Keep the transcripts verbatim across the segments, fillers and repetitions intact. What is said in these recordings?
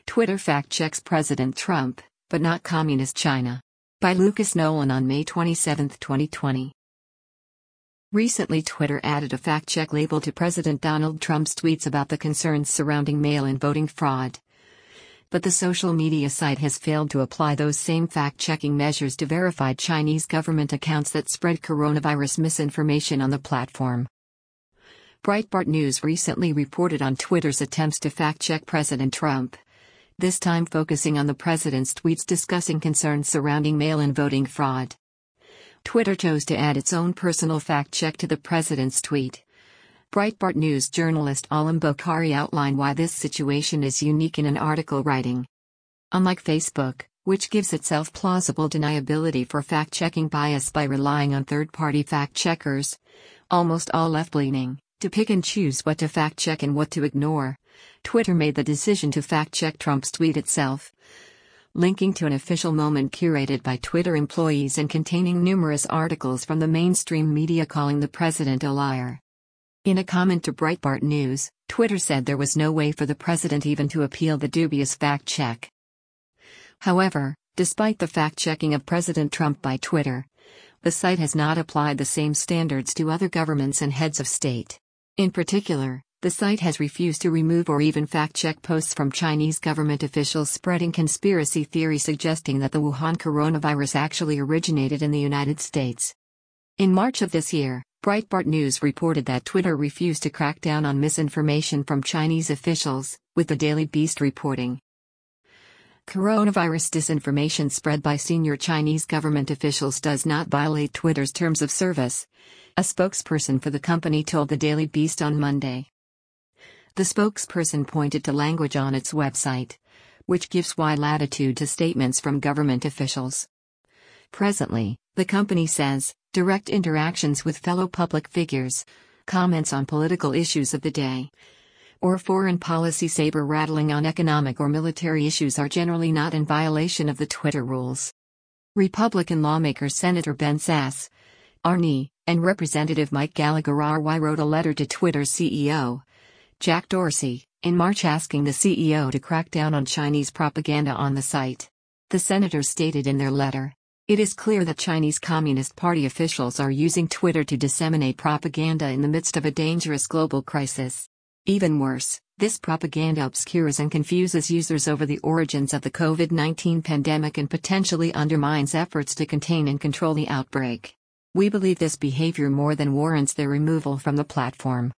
Twitter fact-checks President Trump, but not Communist China. By Lucas Nolan on May twenty-seventh, twenty twenty. Recently, Twitter added a fact-check label to President Donald Trump's tweets about the concerns surrounding mail-in voting fraud. But the social media site has failed to apply those same fact-checking measures to verified Chinese government accounts that spread coronavirus misinformation on the platform. Breitbart News recently reported on Twitter's attempts to fact-check President Trump, this time focusing on the president's tweets discussing concerns surrounding mail-in voting fraud. Twitter chose to add its own personal fact-check to the president's tweet. Breitbart News journalist Alam Bokhari outlined why this situation is unique in an article, writing, "Unlike Facebook, which gives itself plausible deniability for fact-checking bias by relying on third-party fact-checkers, almost all left-leaning, to pick and choose what to fact-check and what to ignore, Twitter made the decision to fact-check Trump's tweet itself." Linking to an official moment curated by Twitter employees and containing numerous articles from the mainstream media calling the president a liar. In a comment to Breitbart News, Twitter said there was no way for the president even to appeal the dubious fact-check. However, despite the fact-checking of President Trump by Twitter, the site has not applied the same standards to other governments and heads of state. In particular, the site has refused to remove or even fact-check posts from Chinese government officials spreading conspiracy theories suggesting that the Wuhan coronavirus actually originated in the United States. In March of this year, Breitbart News reported that Twitter refused to crack down on misinformation from Chinese officials, with the Daily Beast reporting, "Coronavirus disinformation spread by senior Chinese government officials does not violate Twitter's terms of service," a spokesperson for the company told the Daily Beast on Monday. The spokesperson pointed to language on its website, which gives wide latitude to statements from government officials. Presently, the company says, direct interactions with fellow public figures, comments on political issues of the day, or foreign policy saber-rattling on economic or military issues are generally not in violation of the Twitter rules. Republican lawmaker Senator Ben Sasse, Arnie, and Representative Mike Gallagher R Y wrote a letter to Twitter's C E O, Jack Dorsey, in March asking the C E O to crack down on Chinese propaganda on the site. The senators stated in their letter, "It is clear that Chinese Communist Party officials are using Twitter to disseminate propaganda in the midst of a dangerous global crisis. Even worse, this propaganda obscures and confuses users over the origins of the COVID nineteen pandemic and potentially undermines efforts to contain and control the outbreak. We believe this behavior more than warrants their removal from the platform."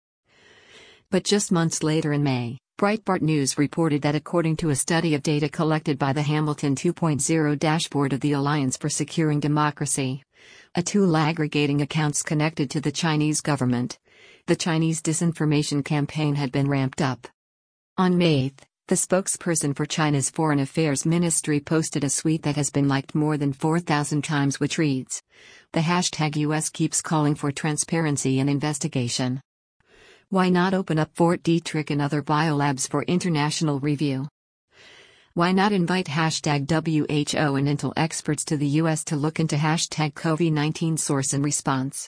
But just months later in May, Breitbart News reported that according to a study of data collected by the Hamilton two point oh dashboard of the Alliance for Securing Democracy, a tool aggregating accounts connected to the Chinese government, the Chinese disinformation campaign had been ramped up. On May eighth, the spokesperson for China's Foreign Affairs Ministry posted a tweet that has been liked more than four thousand times, which reads, "The hashtag U S keeps calling for transparency and investigation. Why not open up Fort Detrick and other biolabs for international review? Why not invite hashtag W H O and Intel experts to the U S to look into hashtag COVID nineteen source and response?"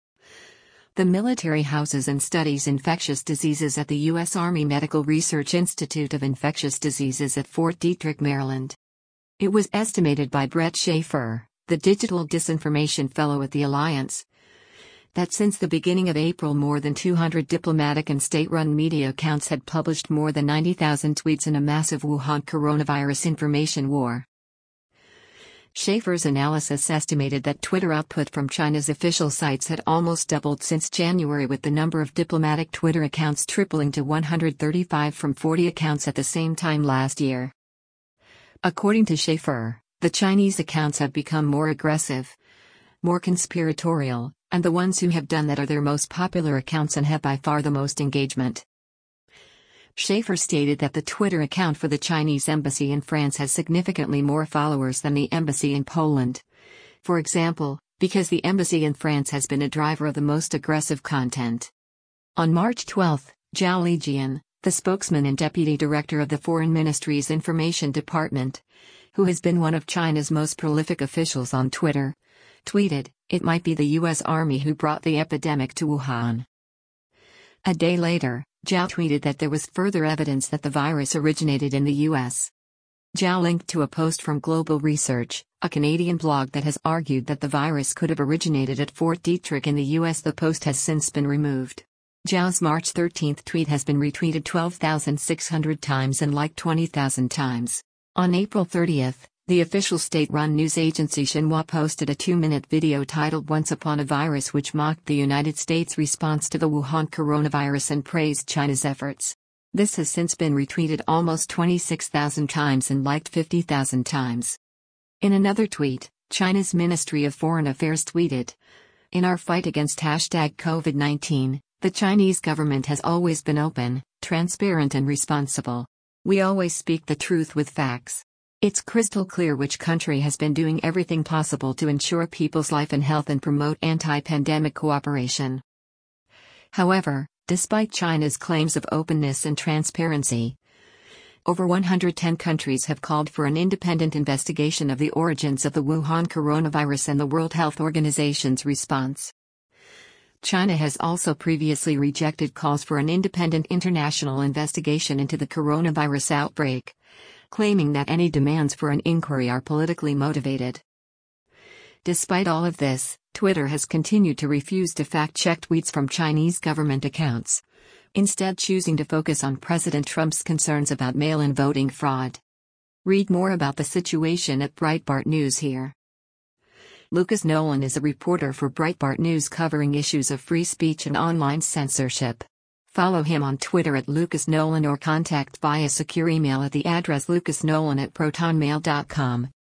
The military houses and studies infectious diseases at the U S Army Medical Research Institute of Infectious Diseases at Fort Detrick, Maryland. It was estimated by Brett Schaefer, the Digital Disinformation Fellow at the Alliance, that since the beginning of April more than two hundred diplomatic and state-run media accounts had published more than ninety thousand tweets in a massive Wuhan coronavirus information war. Schaefer's analysis estimated that Twitter output from China's official sites had almost doubled since January, with the number of diplomatic Twitter accounts tripling to one hundred thirty-five from forty accounts at the same time last year. According to Schaefer, the Chinese accounts have become more aggressive, more conspiratorial, and the ones who have done that are their most popular accounts and have by far the most engagement. Schaefer stated that the Twitter account for the Chinese embassy in France has significantly more followers than the embassy in Poland. For example, because the embassy in France has been a driver of the most aggressive content. On March twelfth, Zhao Lijian, the spokesman and deputy director of the Foreign Ministry's Information Department, who has been one of China's most prolific officials on Twitter, tweeted, "It might be the U S Army who brought the epidemic to Wuhan." A day later, Zhao tweeted that there was further evidence that the virus originated in the U S. Zhao linked to a post from Global Research, a Canadian blog that has argued that the virus could have originated at Fort Detrick in the U S. The post has since been removed. Zhao's March thirteenth tweet has been retweeted twelve thousand six hundred times and liked twenty thousand times. On April thirtieth, the official state-run news agency Xinhua posted a two-minute video titled Once Upon a Virus, which mocked the United States' response to the Wuhan coronavirus and praised China's efforts. This has since been retweeted almost twenty-six thousand times and liked fifty thousand times. In another tweet, China's Ministry of Foreign Affairs tweeted, "In our fight against hashtag COVID nineteen, the Chinese government has always been open, transparent and responsible. We always speak the truth with facts. It's crystal clear which country has been doing everything possible to ensure people's life and health and promote anti-pandemic cooperation." However, despite China's claims of openness and transparency, over one hundred ten countries have called for an independent investigation of the origins of the Wuhan coronavirus and the World Health Organization's response. China has also previously rejected calls for an independent international investigation into the coronavirus outbreak, claiming that any demands for an inquiry are politically motivated. Despite all of this, Twitter has continued to refuse to fact-check tweets from Chinese government accounts, instead choosing to focus on President Trump's concerns about mail-in voting fraud. Read more about the situation at Breitbart News here. Lucas Nolan is a reporter for Breitbart News covering issues of free speech and online censorship. Follow him on Twitter at Lucas Nolan or contact via secure email at the address lucasnolan at protonmail dot com.